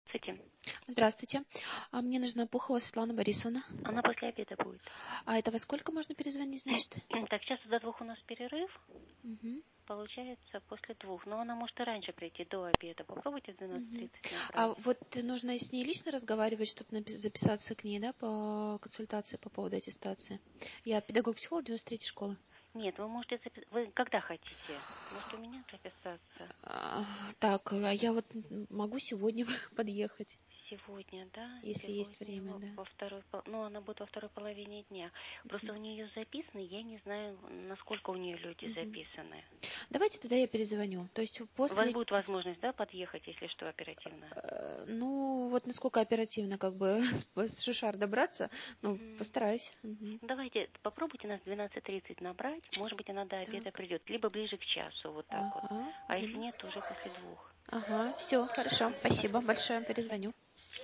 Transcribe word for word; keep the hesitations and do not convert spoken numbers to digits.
Здравствуйте. Здравствуйте. А мне нужна Пухова Светлана Борисовна. Она после обеда будет. А это во сколько можно перезвонить, значит? Так, сейчас до двух у нас перерыв. Угу. Получается после двух. Но она может и раньше прийти, до обеда. Попробуйте в двенадцать тридцать набрать. А вот нужно с ней лично разговаривать, чтобы записаться к ней, да, по консультации по поводу аттестации. Я педагог-психолог девяносто третьей школы. Нет, вы можете записаться. Вы когда хотите? Можете у меня записаться? А, так, а я вот могу сегодня подъехать. Сегодня, да? Если Сегодня есть время, во, да. во второй, ну, она будет во второй половине дня. Просто у нее записаны, я не знаю, насколько у нее люди Угу. записаны. Давайте тогда я перезвоню. То есть после... У вас будет возможность, да, подъехать, если что, оперативно? Ну, вот насколько оперативно, как бы, с Шишар добраться, ну, Угу. постараюсь. Угу. Давайте, попробуйте нас в двенадцать тридцать набрать. Может быть, она до обеда Так. придет. Либо ближе к часу, вот так Ага. вот. А если Двенадцать. нет, то уже после двух. Ага, все, хорошо. Спасибо большое, перезвоню.